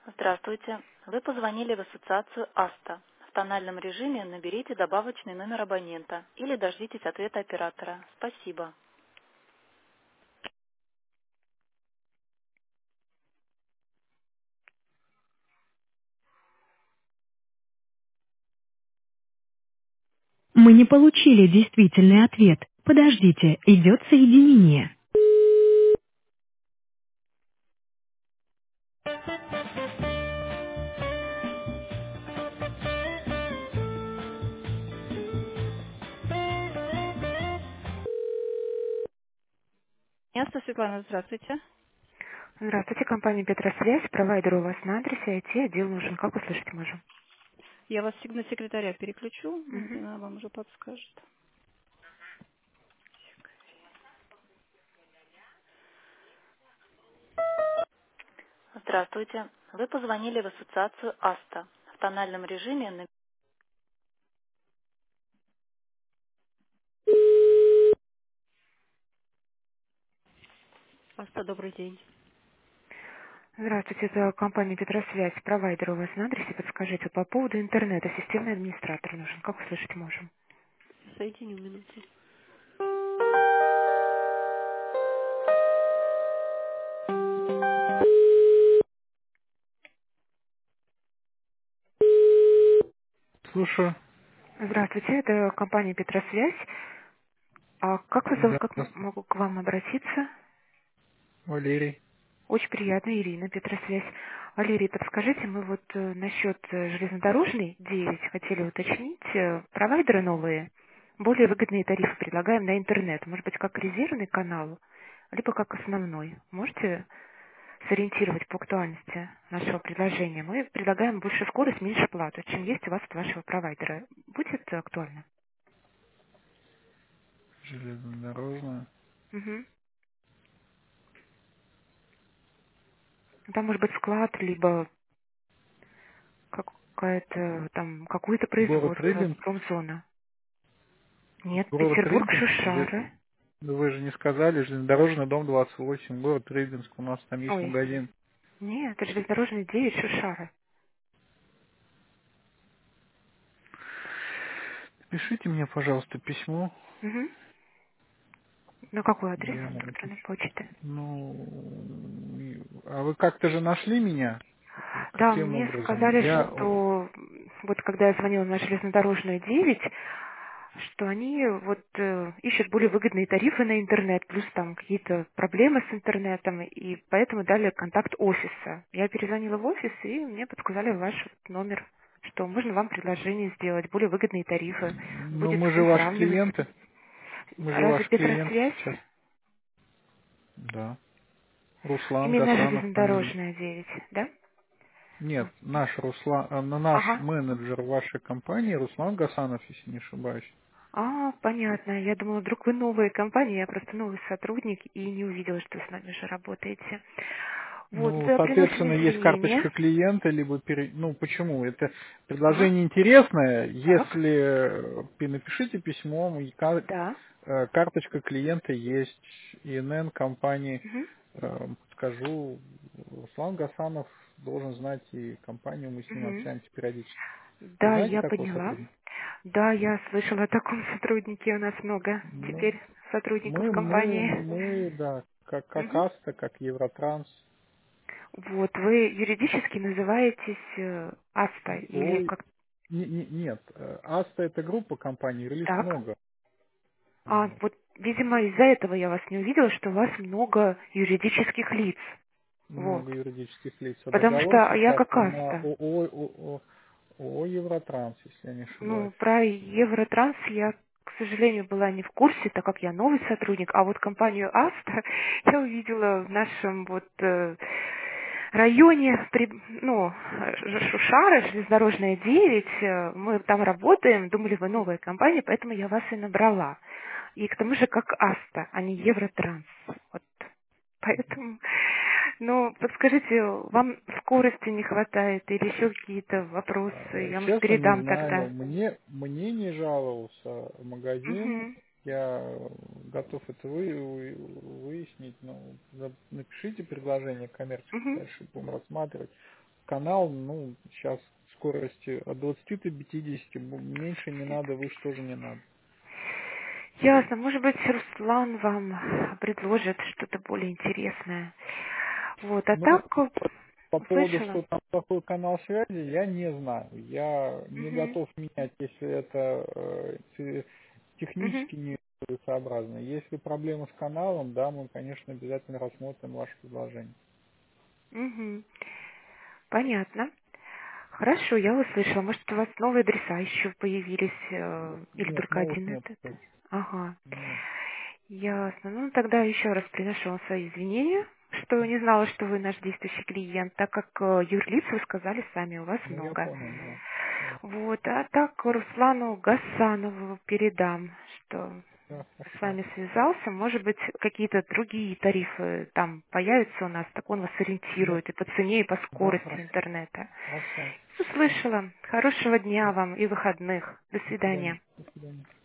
Здравствуйте. Вы позвонили в ассоциацию АСТА. В тональном режиме наберите добавочный номер абонента или дождитесь ответа оператора. Спасибо. Мы не получили действительный ответ. Подождите, идет соединение. Место, Светлана, здравствуйте. Здравствуйте, компания Петросвязь. Провайдер у вас на адресе IT-отдел нужен. Как услышать можем? Я вас на секретаря переключу, Мгм. она вам уже подскажет. Здравствуйте. Вы позвонили в ассоциацию АСТА. В тональном режиме АСТА, добрый день. Здравствуйте, это компания Петросвязь. Провайдер у вас на адресе. Подскажите, по поводу интернета системный администратор нужен. Как услышать можем? Соединю минуту. Слушаю. Здравствуйте, это компания Петросвязь. А как вас зовут, Да, как могу к вам обратиться? Валерий. Очень приятно, Ирина, Петросвязь. Валерий, подскажите, мы вот насчет железнодорожной 9 хотели уточнить. Провайдеры новые, более выгодные тарифы предлагаем на интернет. Может быть, как резервный канал, либо как основной. Можете сориентировать по актуальности нашего предложения? Мы предлагаем больше скорость, меньше плату, чем есть у вас от вашего провайдера. Будет актуально? Железнодорожная. Мгм. Там может быть склад, либо какая-то там какое-то Город производство, Рыбинск. промзона. Нет, Город Петербург, Рыбинск. Шушары. Ну, вы же не сказали, железнодорожный дом 28, город Рыбинск, у нас там есть Ой, магазин. нет, это железнодорожный 9, Шушары. Пишите мне, пожалуйста, письмо. Угу. На какой адрес Я электронной напишу. почты? А вы как-то же нашли меня? Да, Каким мне образом? сказали, что вот когда я звонила на железнодорожную 9, что они вот ищут более выгодные тарифы на интернет, плюс там какие-то проблемы с интернетом, и поэтому дали контакт офиса. Я перезвонила в офис, и мне подсказали ваш вот номер, что можно вам предложение сделать, более выгодные тарифы, Ну, будет мы с же кем ваши сравнивать. клиенты. Мы же Разве ваши клиенты Петросвязь? сейчас. Да. Руслан Именно Гасанов фамилия. железнодорожная 9, да? Нет, наш Ага. менеджер вашей компании Руслан Гасанов, если не ошибаюсь. А, понятно. Я думала, вдруг вы новая компания, я просто новый сотрудник и не увидела, что вы с нами уже работаете. Вот, Ну, за соответственно, приносим есть извинения. карточка клиента, либо ну почему? Это Ага, предложение интересное. так, Если напишите письмо, и да. карточка клиента есть, ИНН компании, Мгм, скажу, Руслан Гасанов должен знать и компанию, мы с ним мгм. общаемся периодически. Вы Да, знаете я такого поняла. сотрудника? Да, я слышала о таком сотруднике, у нас много Ну, теперь сотрудников компании. да, как Мгм. Аста, как Евротранс. Вот, вы юридически называетесь АСТА или Ой, как нет, Аста это группа компаний, релиз так? много. А, Вот. вот, видимо, из-за этого я вас не увидела, что у вас много юридических лиц. Вот. Много юридических лиц. А Потому договор что я сейчас как на АСТА. ООО Евротранс, если я не ошибаюсь. Ну, про Евротранс я, к сожалению, была не в курсе, так как я новый сотрудник, а вот компанию АСТА я увидела в нашем вот районе, ну, Шушара, железнодорожная 9, мы там работаем, думали, вы новая компания, поэтому я вас и набрала. И к тому же как АСТА, а не Евротранс. Вот. Поэтому, ну, подскажите, вам скорости не хватает или еще какие-то вопросы? Я, может, Честно, не передам знаю. тогда. Мне не жаловался магазин. Угу, Я готов это выяснить. Но напишите предложение коммерческое, угу. дальше будем рассматривать. канал, ну, сейчас скорости от 20 до 50, меньше не надо, выше тоже не надо. Ясно. Может быть, Руслан вам предложит что-то более интересное. Вот, а Ну, так по поводу, услышала. что там плохой канал связи, я не знаю. Я не Угу. готов менять, если это Угу. технически нецелесообразно. Если проблемы с каналом, да, мы, конечно, обязательно рассмотрим ваше предложение. Угу. Понятно. Хорошо, я услышала. Может, у вас новые адреса еще появились, или Нет, только новых один нет, этот? кстати. Ага. Нет. Ясно. Ну, тогда еще раз приношу вам свои извинения, что не знала, что вы наш действующий клиент, так как юрлиц вы сказали сами, у вас Ну, я много. понял, да. Да, Вот, а так Руслану Гасанову передам, что да, с хорошо. вами связался. Может быть, какие-то другие тарифы там появятся у нас, так он вас Да, ориентирует и по цене, и по да, скорости хорошо. интернета. Хорошо. Хорошо. Услышала. Хорошего дня вам и выходных. До До свидания. свидания. До свидания.